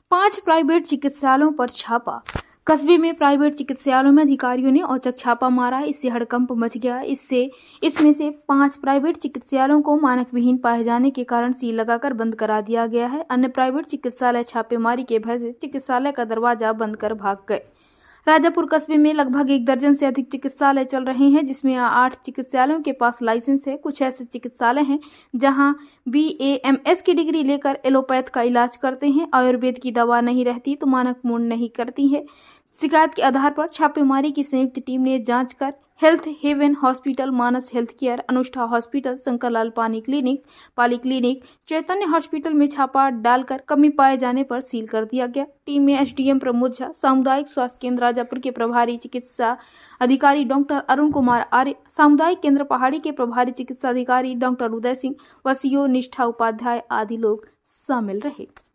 5 private चिकित्सालयों पर छापा। कस्बे में प्राइवेट चिकित्सालयों में अधिकारियों ने औचक छापा मारा। इससे हड़कंप मच गया। इसमें से 5 प्राइवेट चिकित्सालयों को मानक विहीन पाए जाने के कारण सील लगाकर बंद करा दिया गया है। अन्य प्राइवेट चिकित्सालय छापेमारी के भय से चिकित्सालय का दरवाजा बंद कर भाग गए। राजापुर कस्बे में लगभग 1 दर्जन से अधिक चिकित्सालय चल रहे हैं, जिसमें 8 चिकित्सालयों के पास लाइसेंस है। कुछ ऐसे चिकित्सालय हैं जहां BAMS की डिग्री लेकर एलोपैथ का इलाज करते हैं। आयुर्वेद की दवा नहीं रहती तो मानक पूर्ण नहीं करती है। शिकायत के आधार पर छापेमारी की संयुक्त टीम ने जांच कर Health Haven Hospital, Manas Health Care, Anushtha Hospital, Shankarlal Pali Clinic, Chaitanya Hospital में छापा डालकर कमी पाए जाने पर सील कर दिया गया। टीम में SDM प्रमोद झा, सामुदायिक स्वास्थ्य केंद्र राजापुर के प्रभारी चिकित्सा अधिकारी डॉक्टर अरुण कुमार आर्य, सामुदायिक केंद्र पहाड़ी के प्रभारी चिकित्सा अधिकारी डॉक्टर उदय सिंह व CO निष्ठा उपाध्याय आदि लोग शामिल रहे।